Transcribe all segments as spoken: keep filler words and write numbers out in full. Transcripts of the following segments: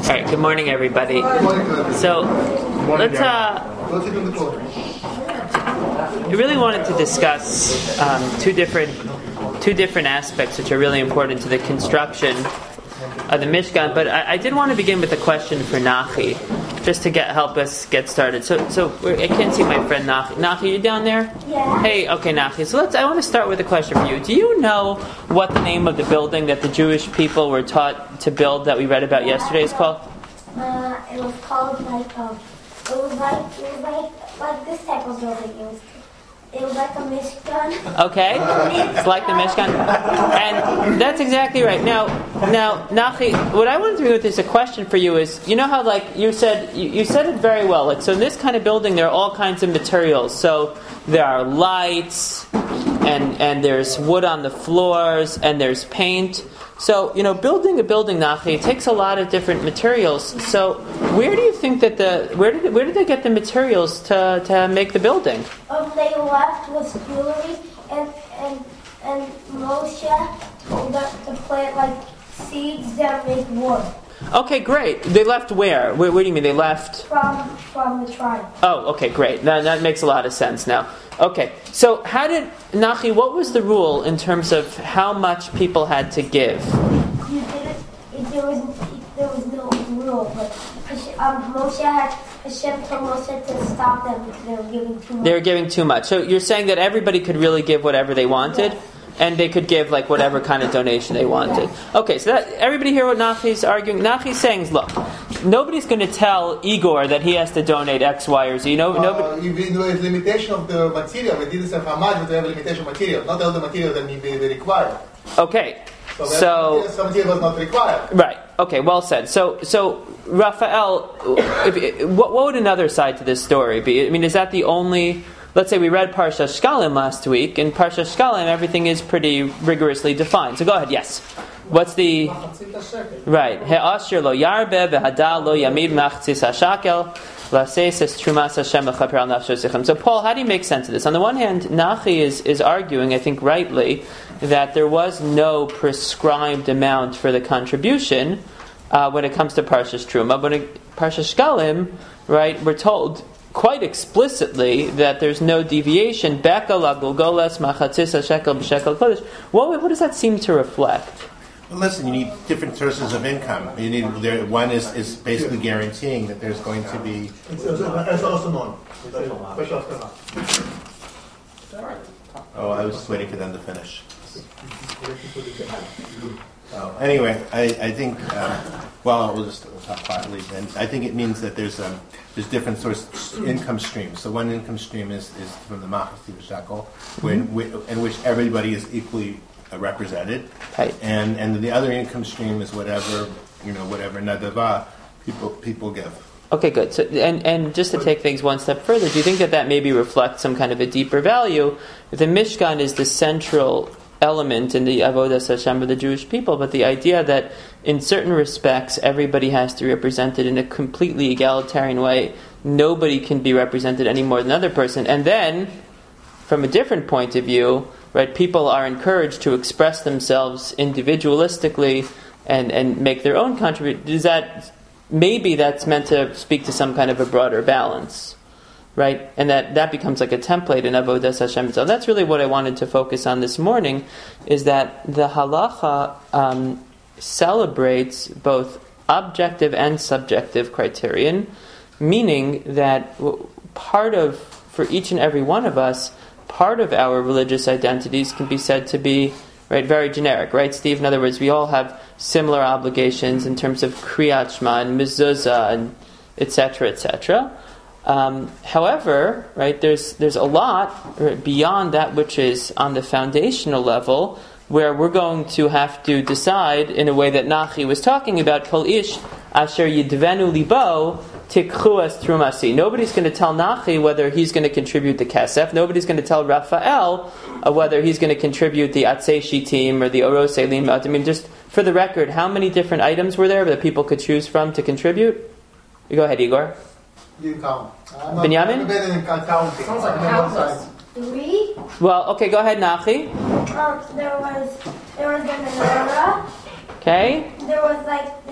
right, good morning, everybody. So, let's, uh, I really wanted to discuss um, two different two different aspects which are really important to the construction of the Mishkan, but I, I did want to begin with a question for Nachi, just to get help us get started. So, so I can't see my friend Nachi. Nachi, you down there? Yeah. Hey, okay, Nachi. So let's. I want to start with a question for you. Do you know what the name of the building that the Jewish people were taught to build that we read about yesterday is called? Uh, it was called like um, it was like it was like like this type of building. It was it was like a Mishkan. Okay, it's like the Mishkan, and that's exactly right. Now, now, Nachi, what I wanted to do with this a question for you is, you know how like you said you, you said it very well. Like, so in this kind of building, there are all kinds of materials. So there are lights, and and there's wood on the floors, and there's paint. So, you know, building a building, Nachi, it takes a lot of different materials. So, where do you think that the where did where did they get the materials to, to make the building? Um, they left with jewelry, and and and Moshe told them to plant like seeds that make wood. Okay, great. They left where? Where, where do you mean they left? From from the tribe. Oh, okay, great. That that makes a lot of sense now. Okay, so how did Nachi? What was the rule in terms of how much people had to give? You didn't. It, there was there was no rule, but um, Moshe had Hashem told Moshe to stop them because they were giving too much. They were giving too much. So you're saying that everybody could really give whatever they wanted, yes. And they could give like whatever kind of donation they wanted. Yes. Okay, so that, everybody hear what Nachi's arguing? Nachi's saying, look, nobody's going to tell Igor that he has to donate X, Y, or Z. No, uh, nobody. There is limitation of the material. We did this in Hamad, but we have limitation of material. Not all the material that may be required. Okay, so, so material, some material was not required. Right. Okay. Well said. So, so Raphael, if, what, what would another side to this story be? I mean, is that the only? Let's say we read Parsha Shkalim last week. In Parsha Shkalim, everything is pretty rigorously defined. So go ahead. Yes. What's the right? He'asher lo yarbe v'hadal lo yamid machzis hashakel laseis trumas Hashem lechaper al nafsho sichem. So Paul, how do you make sense of this? On the one hand, Nachi is is arguing, I think rightly, that there was no prescribed amount for the contribution uh, when it comes to Parshas Truma. But in Parsha Shkalim, right, we're told quite explicitly that there's no deviation. Beka lagulgoles machatzis hashekel b'shekel kodesh. What what does that seem to reflect? Well, listen, you need different sources of income. You need there, one is, is basically guaranteeing that there's going to be. It's also known. Oh, I was just waiting for them to finish. Oh, anyway, I, I think. Um, well, we'll just we'll talk quietly. And I think it means that there's um, there's different source income streams. So one income stream is, is from the Machzis Shekel, when in which everybody is equally uh, represented, right. and and the other income stream is whatever you know whatever nadava people people give. Okay, good. So, and and just to take things one step further, do you think that that maybe reflects some kind of a deeper value? The Mishkan is the central element in the Avodas Hashem of the Jewish people, but the idea that in certain respects everybody has to be represented in a completely egalitarian way, nobody can be represented any more than another person, and then from a different point of view, right, people are encouraged to express themselves individualistically and, and make their own contribution. Is that maybe that's meant to speak to some kind of a broader balance? Right, and that, that becomes like a template in Avodas Hashem. So that's really what I wanted to focus on this morning, is that the halacha um, celebrates both objective and subjective criterion, meaning that part of, for each and every one of us, part of our religious identities can be said to be, right, very generic, right, Steve? In other words, we all have similar obligations in terms of Kriyat Shema and Mezuzah and et cetera, et cetera. Um, however, right, there's there's a lot right, beyond that which is on the foundational level, where we're going to have to decide in a way that Nachi was talking about. Kol ish asher yidvenu libo tikchu es trumasi. Nobody's going to tell Nachi whether he's going to contribute the kesef. Nobody's going to tell Raphael uh, whether he's going to contribute the atzei shitim or the oros limot. I mean, just for the record, how many different items were there that people could choose from to contribute? You go ahead, Igor. You count. Binyamin? Sounds like countless. Three. Well, okay, go ahead, Nachi. Um, there was there was the menorah. Okay. There was like this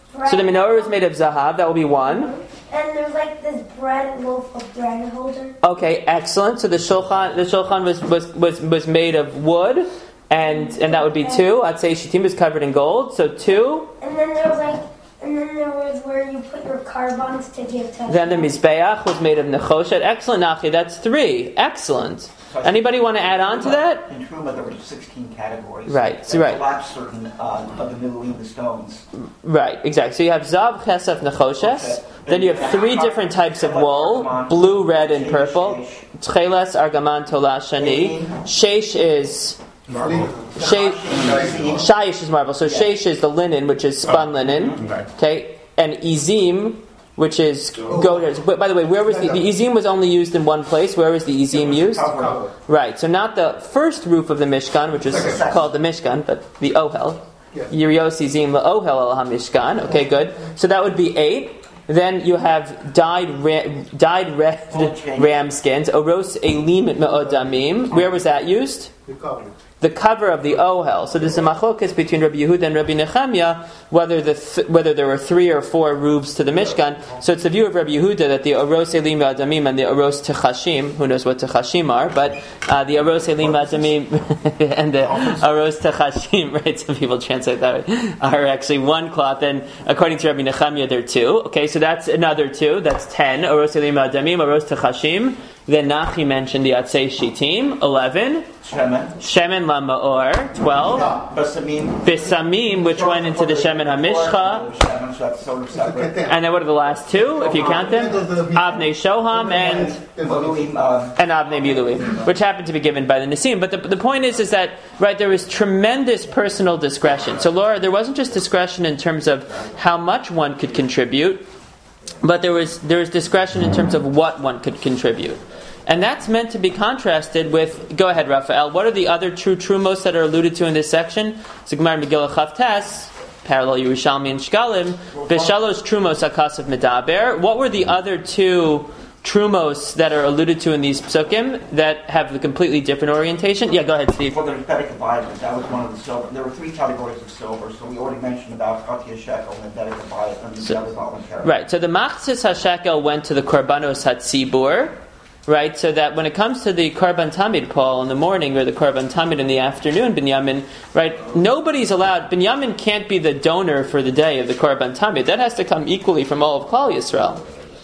bread. So the menorah is made of zahav. That will be one. And there's like this bread loaf of bread holder. Okay, excellent. So the shulchan, the shulchan was, was, was, was made of wood, and and that would be two. I'd say shitim is covered in gold, so two. And then there was like, and then there was where you put your carbons to give to. Then the mizbeach was made of nechoshet. Excellent, Nachi. That's three. Excellent. Anybody want to add on to that? In Truma, there were sixteen categories. Right, that right. collapsed certain uh, of the miluim, the stones. Right, exactly. So you have zav, chesef, nechoshes. Okay. Then you have three different types of wool: blue, red, and purple. Tcheles, argaman, tola, shani. Sheish is sheish. Shayish is marble. So sheish is the linen, which is spun linen. Okay, and izim, which is goat. But by the way, where was the, the izim was only used in one place? Where was the izim used? Right. So not the first roof of the Mishkan, which is called the Mishkan, but the Ohel. Yirios izim la Ohel al Mishkan. Okay, good. So that would be eight. Then you have dyed ra- dyed red ram skins. Oros elim me'odamim. Where was that used? The cover of the Ohel. So there's a machlokas between Rabbi Yehuda and Rabbi Nechemia whether the th- whether there were three or four roofs to the Mishkan. So it's the view of Rabbi Yehuda that the Oros Elim Adamim and the Oros Techashim, who knows what Techashim are, but uh, the Oros Elim Adamim and the Oros Techashim, right? Some people translate that way, are actually one cloth. And according to Rabbi Nechemia, they're two. Okay, so that's another two. That's ten. Oros Elim Adamim, Oros Techashim. Then Nachi mentioned the Atzei Shitim, eleven. Shemen. Shemen Lama'or, twelve. Besamim. Besamim, which went into the Shemen HaMishcha. Shemen, so that's sort of separate. And then what are the last two, if you count them? Avnei Shoham and Miluim, uh, and Avnei Miluim, which happened to be given by the Nisim. But the, the point is, is that, right, there was tremendous personal discretion. So Laura, there wasn't just discretion in terms of how much one could contribute, but there was there was discretion in terms of what one could contribute. And that's meant to be contrasted with, go ahead, Raphael, what are the other true trumos that are alluded to in this section? Zigmar Megillah Chavtes, parallel Yerushalmi and Shkalim, B'shalosh trumos akasov medaber. What were the other two trumos that are alluded to in these psukim that have a completely different orientation? Yeah, go ahead, Steve. For the Rebbetic Abayim, that was one of the silver. There were three categories of silver, so we already mentioned about Katia Shekel and Rebbetic Abayim and the So- other voluntary. Right, so the Machzis HaShekel went to the Korbanos HaTzibur, right, so that when it comes to the Korban Tamid, Paul, in the morning, or the Korban Tamid in the afternoon, Binyamin, right, nobody's allowed, Binyamin can't be the donor for the day of the Korban Tamid. That has to come equally from all of Klal Yisrael.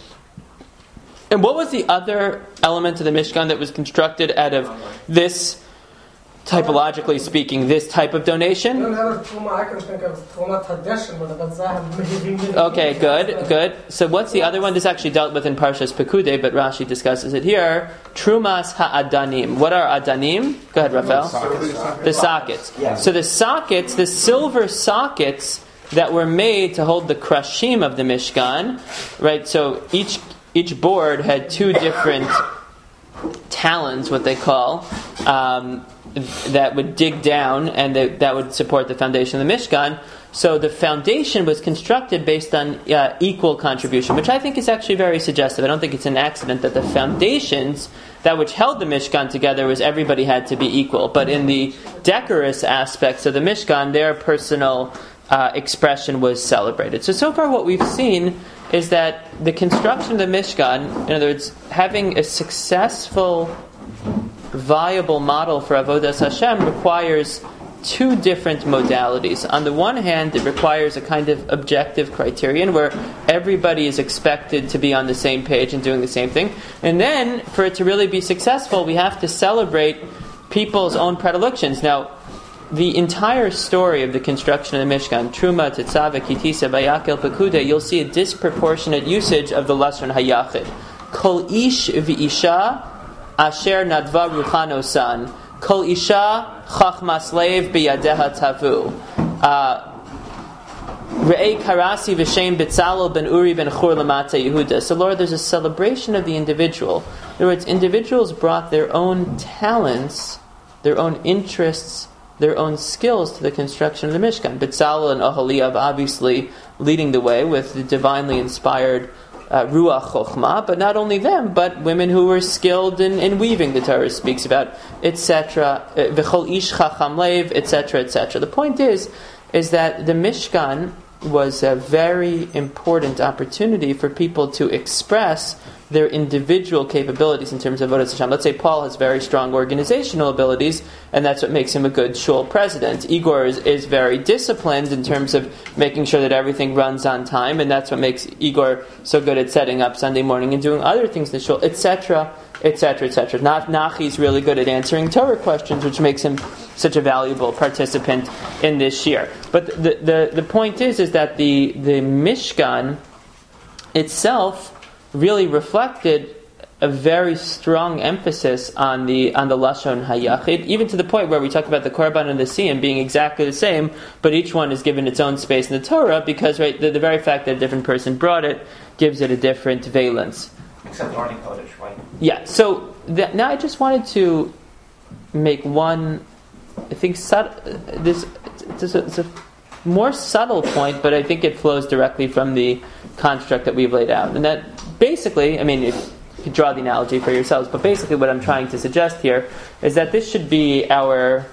And what was the other element of the Mishkan that was constructed out of this, typologically speaking, this type of donation? Okay, good, good. So what's the other one? This actually dealt with in Parshas Pekude, but Rashi discusses it here. Trumas ha'adanim. What are adanim? Go ahead, Raphael. The sockets. So the sockets, the silver sockets that were made to hold the krashim of the Mishkan, right? So each each board had two different talons, what they call, um, that would dig down and they, that would support the foundation of the Mishkan. So the foundation was constructed based on uh, equal contribution, which I think is actually very suggestive. I don't think it's an accident that the foundations, that which held the Mishkan together, was everybody had to be equal. But in the decorous aspects of the Mishkan, their personal uh, expression was celebrated. So, so far what we've seen is that the construction of the Mishkan, in other words, having a successful, viable model for Avodas Hashem, requires two different modalities. On the one hand, it requires a kind of objective criterion where everybody is expected to be on the same page and doing the same thing. And then, for it to really be successful, we have to celebrate people's own predilections. Now, the entire story of the construction of the Mishkan, Truma, Tetzaveh, Kitisa, Vayakel, Pekude, you'll see a disproportionate usage of the Lashon Hayachid. Kol ish v'isha asher nadva ruchano san. Kol isha chachmas leiv biyadeha tavu. Re'ei karasi v'shem Betzalel ben Uri ben Chur lamata Yehuda. So Lord, there's a celebration of the individual. In other words, individuals brought their own talents, their own interests, their own skills to the construction of the Mishkan. Betzalel and Oholiav obviously leading the way with the divinely inspired uh, Ruach Chochmah, but not only them, but women who were skilled in, in weaving, the Torah speaks about, et cetera. V'chol ish chacham leiv, et cetera, et cetera. The point is, is that the Mishkan was a very important opportunity for people to express their individual capabilities in terms of Avodas Hashem. Let's say Paul has very strong organizational abilities, and that's what makes him a good shul president. Igor is, is very disciplined in terms of making sure that everything runs on time, and that's what makes Igor so good at setting up Sunday morning and doing other things in the shul, et cetera, et cetera, et cetera. Nachi's really good at answering Torah questions, which makes him such a valuable participant in this year. But the the, the point is, is that the, the Mishkan itself really reflected a very strong emphasis on the on the Lashon HaYachid, even to the point where we talk about the Korban and the Siyum being exactly the same, but each one is given its own space in the Torah, because right the, the very fact that a different person brought it gives it a different valence. Except learning Kodesh, right? Yeah, so th- now I just wanted to make one, I think, sub- this it's a, it's a more subtle point, but I think it flows directly from the construct that we've laid out. And that basically, I mean, you could draw the analogy for yourselves, but basically what I'm trying to suggest here is that this should be our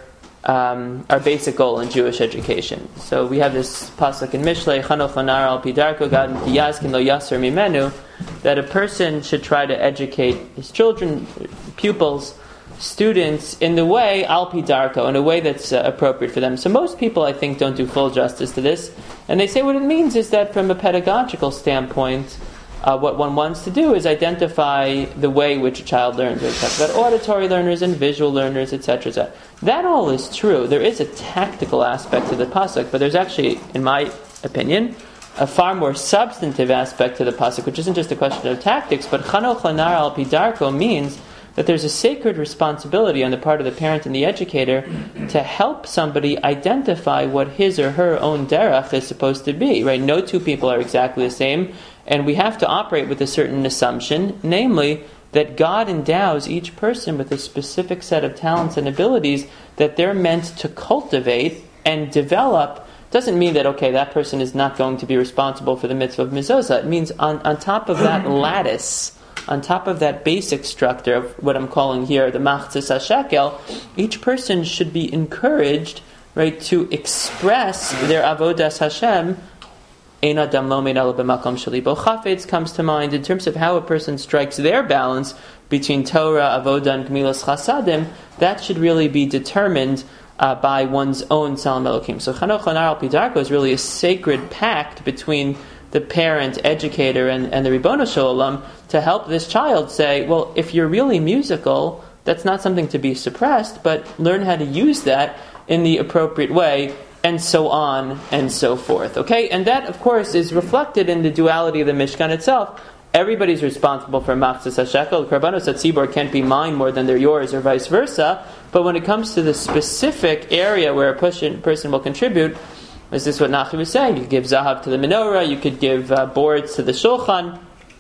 um, our basic goal in Jewish education. So we have this pasuk in Mishlei, Chanoch lanar al pi darko gad tiyazkin lo yaser mimenu, that a person should try to educate his children, pupils, students in the way al pi darko, in a way that's uh, appropriate for them. So most people, I think, don't do full justice to this, and they say what it means is that from a pedagogical standpoint, uh, what one wants to do is identify the way which a child learns. We talk about auditory learners and visual learners, et cetera, et cetera. That all is true. There is a tactical aspect to the pasuk, but there's actually, in my opinion, a far more substantive aspect to the pasuk, which isn't just a question of tactics, but chanoch lanar al pi darko means that there's a sacred responsibility on the part of the parent and the educator to help somebody identify what his or her own derech is supposed to be. Right? No two people are exactly the same, and we have to operate with a certain assumption, namely that God endows each person with a specific set of talents and abilities that they're meant to cultivate and develop. Doesn't mean that, okay, that person is not going to be responsible for the mitzvah of mezuzah. It means on, on top of that lattice, on top of that basic structure of what I'm calling here the machzis hashekel, each person should be encouraged, right, to express their avodas Hashem. Ein adam lo meid ela b'makom shelibo chafetz comes to mind in terms of how a person strikes their balance between Torah, avodah, and gemilas chasadim. That should really be determined uh, by one's own Tzelem Elokim. So Chanoch lanar al pi darko is really a sacred pact between the parent, educator, and, and the Ribono Shel Olam to help this child say, well, if you're really musical, that's not something to be suppressed, but learn how to use that in the appropriate way, and so on and so forth. Okay? And that, of course, is reflected in the duality of the Mishkan itself. Everybody's responsible for machzis hashekel. The Karbanos HaTzibor can't be mine more than they're yours, or vice versa. But when it comes to the specific area where a person, person will contribute, is this what Nachi was saying? You could give zahav to the menorah, you could give uh, boards to the shulchan,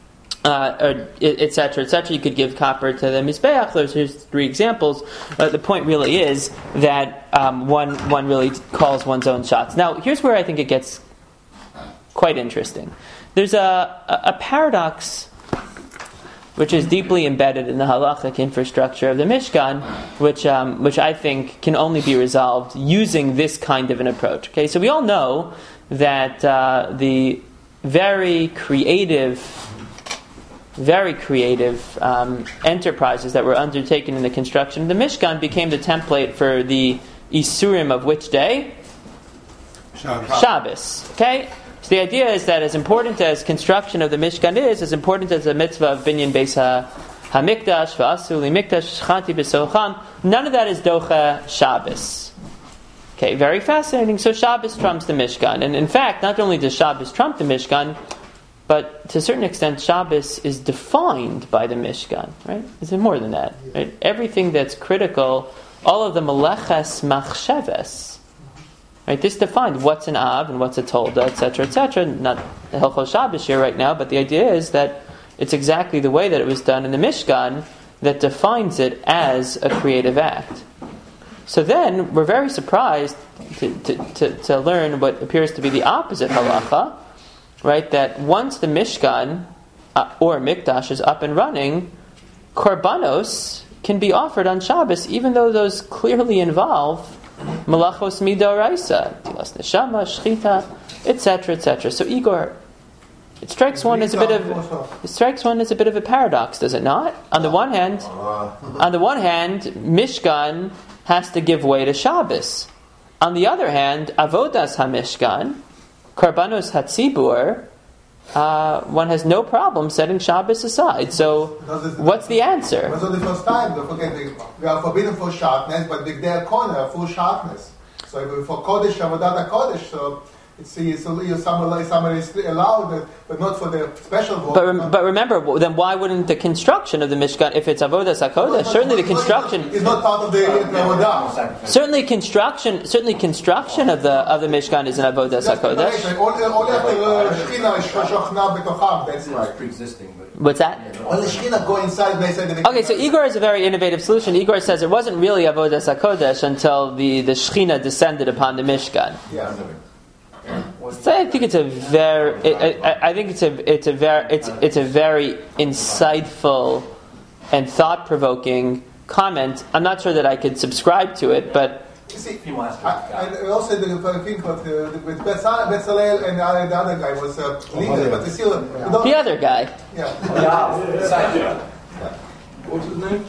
uh, or et cetera, et cetera. You could give copper to the mizbeach. Those are three examples. Uh, the point really is that um, one one really calls one's own shots. Now, here's where I think it gets quite interesting. There's a, a, a paradox which is deeply embedded in the halachic infrastructure of the Mishkan, which um, which I think can only be resolved using this kind of an approach. Okay, so we all know that uh, the very creative, very creative um, enterprises that were undertaken in the construction of the Mishkan became the template for the Isurim of which day? Shabbos. Shabbos. Okay. So the idea is that as important as construction of the Mishkan is, as important as the mitzvah of binyan beis hamikdash, v'asu limikdash, shchanti b'socham, none of that is docha Shabbos. Okay, very fascinating. So Shabbos trumps the Mishkan. And in fact, not only does Shabbos trump the Mishkan, but to a certain extent, Shabbos is defined by the Mishkan. Right? Is it more than that? Right? Everything that's critical, all of the meleches machsheves, right, this defined what's an Av and what's a Tolda, et cetera, et cetera. Not the Hilchos Shabbos here right now, but the idea is that it's exactly the way that it was done in the Mishkan that defines it as a creative act. So then, we're very surprised to, to, to, to learn what appears to be the opposite halacha, right, that once the Mishkan uh, or Mikdash is up and running, korbanos can be offered on Shabbos, even though those clearly involve Malachos midoraisa, tilas neshama, shchita, et cetera, et cetera. So Igor, it strikes one as a bit of it strikes one as a bit of a paradox, does it not? On the one hand, on the one hand, Mishkan has to give way to Shabbos. On the other hand, Avodas HaMishkan, Karbanos HaTzibur, uh, one has no problem setting Shabbos aside. So, what's the answer? That's not the first time. Don't forget, we, we are forbidden for sharpness, but the their corner are full sharpness. So, for Kodesh, Avodat HaKodesh, so it's, it's, it's somewhere, somewhere is allowed, but not for the special work. But, rem- but remember, then why wouldn't the construction of the Mishkan, if it's Avodas HaKodesh, certainly the construction is not part of the Avodah. Certainly construction, certainly construction of the of the Mishkan is an Avodas HaKodesh. That's right. Pre-existing. What's that? Only Shekhinah go inside. They say the Okay, so Igor is a very innovative solution. Igor says it wasn't really Avodas HaKodesh until the, the Shekhinah descended upon the Mishkan. Yeah. So I think it's a very, it, I, I think it's a, it's a very, it's, it's a very insightful and thought-provoking comment. I'm not sure that I could subscribe to it, but you see, I, I also the think of the, with Betzalel, Betzalel and the other, the other guy was uh, leader, but still the other guy. Yeah. What's his name?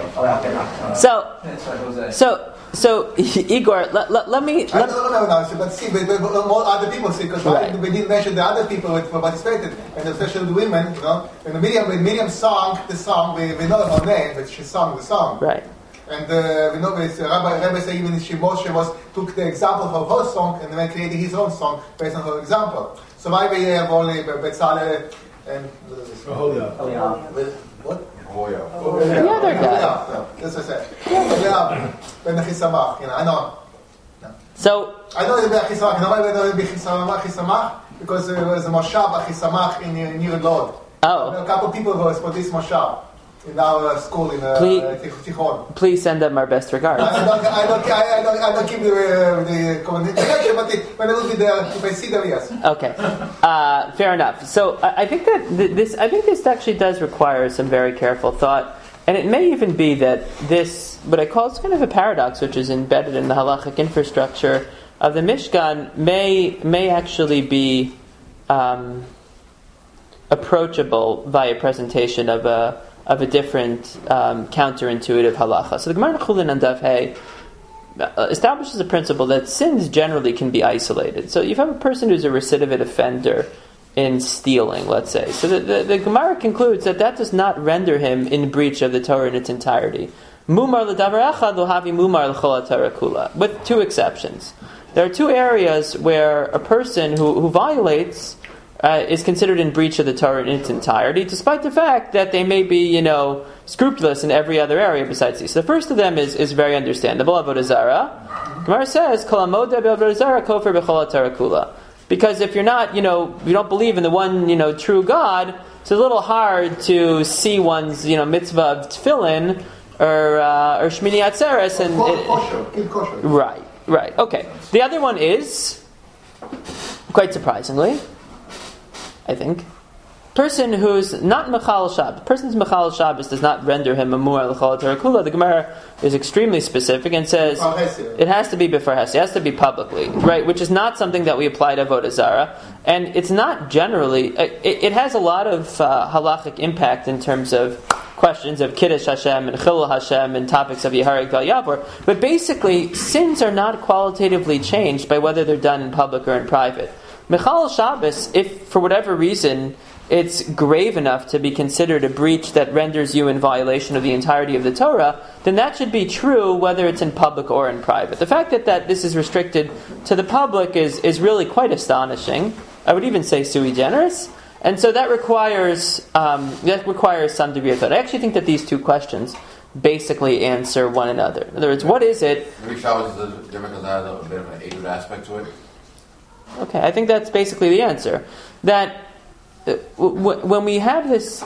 So, so. So Igor, let, let, let me. Let I don't know now, but see, but, but, but more other people see, because right. we didn't mention the other people who participated, and especially the women. You know, when Miriam, when Miriam sang the song, we, we know her name, but she sang the song. Right. And uh, we know that uh, Rabbi Rabbi said even she Moshe was took the example of her song and then created his own song based on her example. So why we have only Betzalel and oh yeah, oh yeah, what? Oh yeah. Oh, yeah. The other guy. Yeah, that's what I said. Yeah, Ben Chisamach, you know, I know. No. So I know Ben Chisamach. You know why we know Ben Chisamach? Because there was a Moshav Chisamach in in New Lord. Oh. A couple of people were for this Moshav in our school in uh, Tichon. Please send them our best regards. I don't, I don't, I don't, I don't keep the uh, the communication, but it, when I will be there, if I see them, yes. Okay, uh, fair enough. So I, I think that th- this, I think this actually does require some very careful thought, and it may even be that this, what I call, it's kind of a paradox, which is embedded in the halachic infrastructure of the Mishkan, may may actually be um, approachable via presentation of a. of a different um, counterintuitive halacha. So the Gemara Chulin and Daf Hey establishes a principle that sins generally can be isolated. So you have a person who's a recidivist offender in stealing, let's say. So the, the, the Gemara concludes that that does not render him in breach of the Torah in its entirety. Mumar l'davar echad lo havi mumar l'chol haTorah kula, with two exceptions. There are two areas where a person who, who violates Uh, is considered in breach of the Torah in its entirety, despite the fact that they may be, you know, scrupulous in every other area besides these. So the first of them is, is very understandable. Avodah Zarah. Gemara says, "Kol hamoda be'avodah zarah kofer b'chol haTorah kula." Because if you're not, you know, you don't believe in the one, you know, true God, it's a little hard to see one's, you know, mitzvah of tefillin or uh, or Shmini Atzeres and Keep kosher. Right, right, okay. The other one is, quite surprisingly, I think, person who's not Mechal Shabbos, person's Mechal Shabbos does not render him a Mu'ar l'chol haTorah kula. The Gemara is extremely specific and says it has to be before Hesi, it has to be publicly, right? Which is not something that we apply to Avodah Zarah, and it's not generally. It, it has a lot of uh, halachic impact in terms of questions of Kiddush Hashem and Chilul Hashem and topics of Yehareg Val Yavor. But basically, sins are not qualitatively changed by whether they're done in public or in private. Mechal Shabbos, if for whatever reason it's grave enough to be considered a breach that renders you in violation of the entirety of the Torah, then that should be true whether it's in public or in private. The fact that, that this is restricted to the public is, is really quite astonishing. I would even say sui generis. And so that requires um, that requires some degree of thought. I actually think that these two questions basically answer one another. In other words, what is it? Every Shabbos is different because it has a bit of an Eid aspect to it. Okay, I think that's basically the answer. That uh, w- when we have this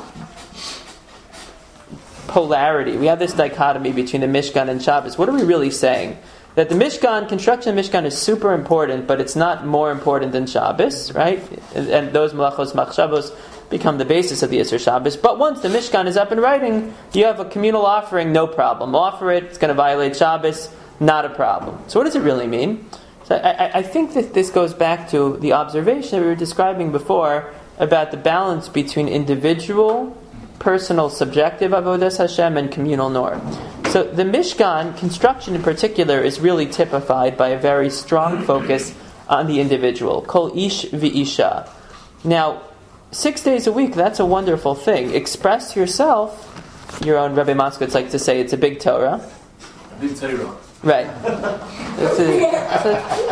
polarity, we have this dichotomy between the Mishkan and Shabbos, what are we really saying? That the Mishkan, construction of Mishkan is super important, but it's not more important than Shabbos, right? And, and those malachos machshavos become the basis of the Yisur Shabbos. But once the Mishkan is up and writing, you have a communal offering, no problem. Offer it, it's going to violate Shabbos, not a problem. So what does it really mean? So I, I think that this goes back to the observation that we were describing before about the balance between individual, personal, subjective avodas Hashem and communal norm. So the Mishkan construction in particular is really typified by a very strong focus on the individual. Kol ish v'isha. Now, six days a week, that's a wonderful thing. Express yourself. Your own Rebbe Moskowitz likes to say it's a big Torah. A big Torah. Right. It's a, it's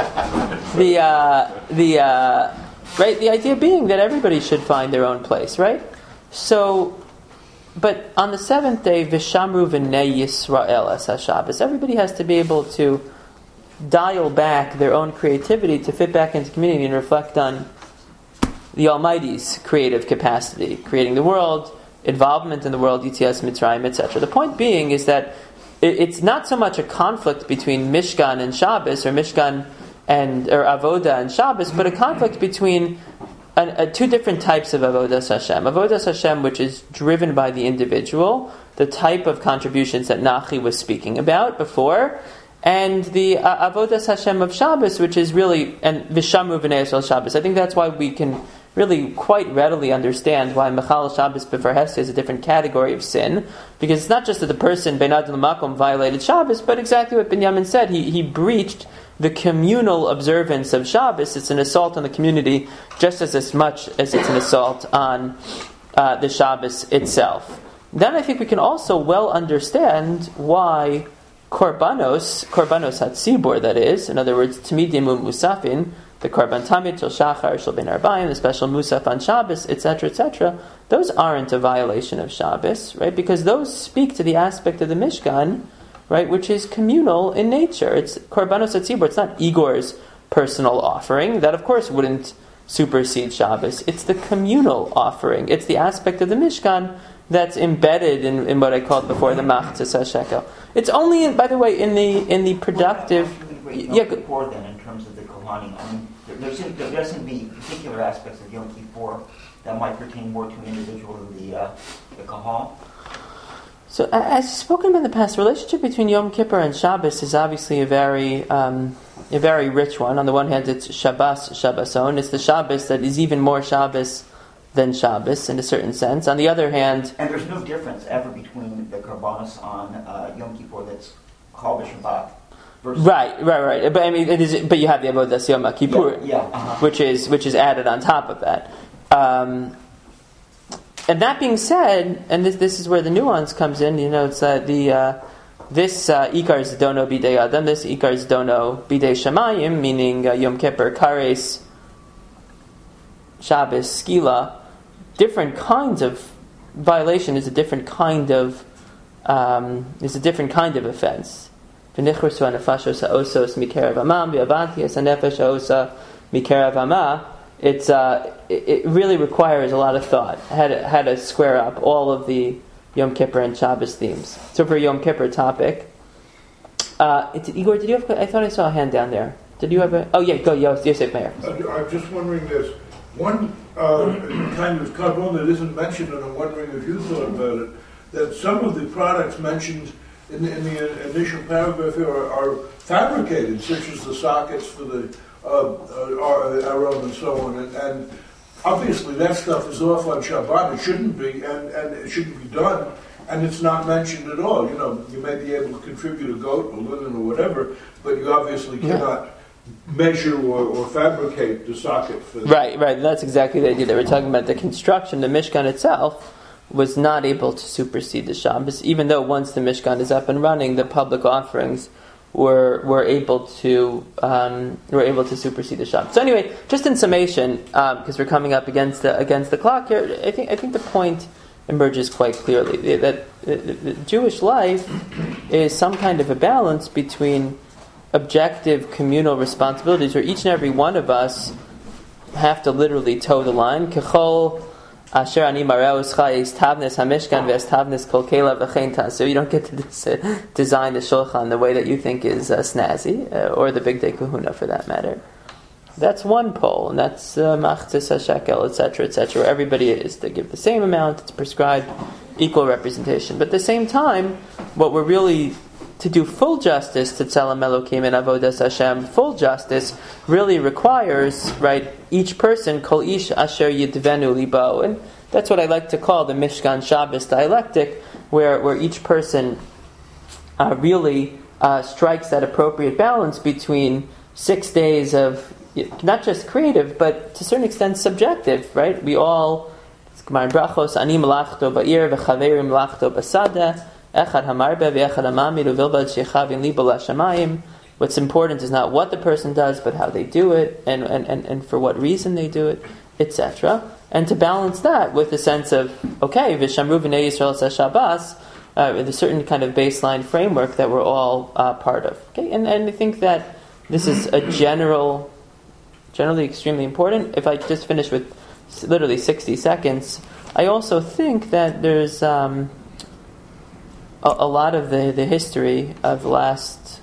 a, the uh, the uh, right. The idea being that everybody should find their own place, right? So, but on the seventh day, Vishamru v'nei Yisrael es HaShabbos, everybody has to be able to dial back their own creativity to fit back into community and reflect on the Almighty's creative capacity, creating the world, involvement in the world, Yitzias Mitzrayim, et cetera. The point being is that it's not so much a conflict between Mishkan and Shabbos, or Mishkan and or Avoda and Shabbos, but a conflict between an, a, two different types of Avodas Hashem. Avodas Hashem, which is driven by the individual, the type of contributions that Nachi was speaking about before, and the uh, Avodas Hashem of Shabbos, which is really, and Vishamru v'nei Yisrael Shabbos. I think that's why we can really quite readily understand why Mechal Shabbos B'far Hesed is a different category of sin, because it's not just that the person Ben Adam L'Makom violated Shabbos, but exactly what Binyamin said, he he breached the communal observance of Shabbos. It's an assault on the community just as, as much as it's an assault on uh, the Shabbos itself. Then I think we can also well understand why Korbanos, Korbanos HaTzibur, that is, in other words, Tmidim Musafin, the Korban Tamid, Shel Shachar, Shel Ben Arbayim, the special Musaf on Shabbos, et cetera, et cetera, those aren't a violation of Shabbos, right? Because those speak to the aspect of the Mishkan, right, which is communal in nature. It's Korbanos HaTzibur, it's not Igor's personal offering. That, of course, wouldn't supersede Shabbos. It's the communal offering. It's the aspect of the Mishkan that's embedded in, in what I called before the Machzis HaShekel. It's only, in, by the way, in the in the productive... Wait, yeah, Yom Kippur then, in terms of the Kohanim, I mean, there, there, seem, there doesn't be particular aspects of Yom Kippur that might pertain more to an individual than the, uh, the Kahal. So, as spoken about in the past, the relationship between Yom Kippur and Shabbos is obviously a very um, a very rich one. On the one hand, it's Shabbos, Shabboson. It's the Shabbos that is even more Shabbos than Shabbos in a certain sense. On the other hand... And there's no difference ever between the Karbanos on uh, Yom Kippur that's Chal B'Shabbat versus... Right, right, right. But I mean, it is, but you have the Avodas Yom Kippur, yeah, yeah, uh-huh. which is which is added on top of that. Um, and that being said, and this this is where the nuance comes in. You know, it's uh, the uh, this uh, Ikar Zdono Bidei Adam, this Ikar Zdono Bidei Shamayim, meaning uh, Yom Kippur, Kares, Shabbos, Skila. Different kinds of violation is a different kind of um, is a different kind of offense. It's uh, it, it really requires a lot of thought. How to, how to square up all of the Yom Kippur and Shabbos themes. So for Yom Kippur topic, uh, it's, Igor, did you have? I thought I saw a hand down there. Did you have a? Oh yeah, go Yosef Meir. Uh, I'm just wondering this. One uh, kind of carbon that isn't mentioned, and I'm wondering if you thought about it, that some of the products mentioned in the, in the initial paragraph here are, are fabricated, such as the sockets for the uh, uh, Aron and so on, and, and obviously that stuff is off on Shabbat. It shouldn't be, and, and it shouldn't be done, and it's not mentioned at all. You know, you may be able to contribute a goat or linen or whatever, but you obviously cannot... Yeah. measure or, or fabricate the socket for that. Right, right. That's exactly the idea. They were talking about the construction. The Mishkan itself was not able to supersede the Shabbos, even though once the Mishkan is up and running, the public offerings were were able to um, were able to supersede the Shabbos. So anyway, just in summation, because um, we're coming up against the against the clock here, I think I think the point emerges quite clearly that the, the Jewish life is some kind of a balance between objective communal responsibilities, where each and every one of us have to literally toe the line. So you don't get to des- design the shulchan the way that you think is uh, snazzy, uh, or the Big Day Kahuna for that matter. That's one pole, and that's machzis uh, hashekel, et cetera, et cetera. Where everybody is, they give the same amount. It's prescribed, equal representation. But at the same time, what we're really to do full justice to Tzelem Elokim and Avodas Hashem, full justice really requires, right, each person, Kol Ish Asher Yidvenu Libo. And that's what I like to call the Mishkan Shabbos dialectic, where, where each person uh, really uh, strikes that appropriate balance between six days of not just creative, but to a certain extent subjective, right? We all, Gemara Brachos, Ani Malachto Ba'ir V'Chaverim Malachto B'Sadeh, Echad Hamarbe V'Echad Hamamid Uvilvad Shechavin Libo L'Shamayim. What's important is not what the person does, but how they do it, and, and, and, and for what reason they do it, et cetera. And to balance that with the sense of, okay, V'Shamru V'nei Yisrael Sa Shabbos, uh, with a certain kind of baseline framework that we're all uh, part of. Okay, and, and I think that this is a general, generally extremely important. If I just finish with literally sixty seconds, I also think that there's um, a, a lot of the, the history of the last,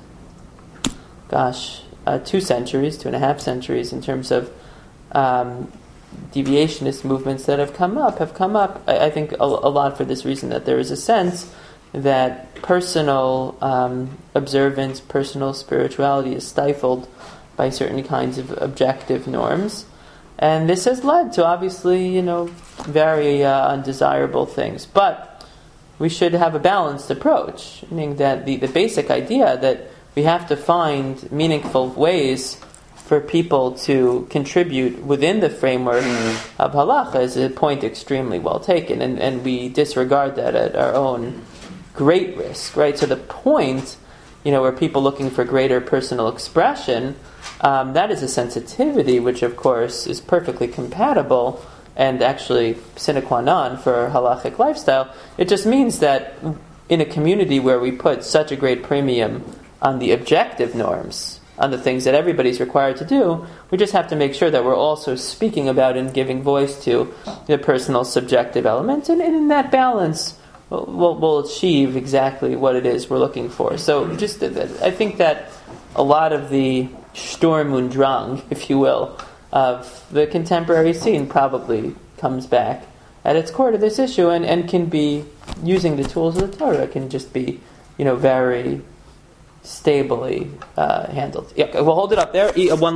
gosh, uh, two centuries, two and a half centuries, in terms of um, deviationist movements that have come up, have come up, I, I think, a, a lot for this reason, that there is a sense that personal um, observance, personal spirituality is stifled by certain kinds of objective norms. And this has led to, obviously, you know, very uh, undesirable things. But we should have a balanced approach, meaning that the, the basic idea that we have to find meaningful ways for people to contribute within the framework of halacha is a point extremely well taken. And, and we disregard that at our own great risk, right? So the point, you know, where people looking for greater personal expression, um, that is a sensitivity which, of course, is perfectly compatible and actually sine qua non for halachic lifestyle. It just means that in a community where we put such a great premium on the objective norms, on the things that everybody's required to do, we just have to make sure that we're also speaking about and giving voice to the personal subjective elements, and, and in that balance, We'll, we'll achieve exactly what it is we're looking for. So just, I think that a lot of the Sturm und Drang, if you will, of the contemporary scene probably comes back at its core to this issue, and, and can be, using the tools of the Torah, can just be, you know, very stably uh, handled. Yeah, we'll hold it up there. One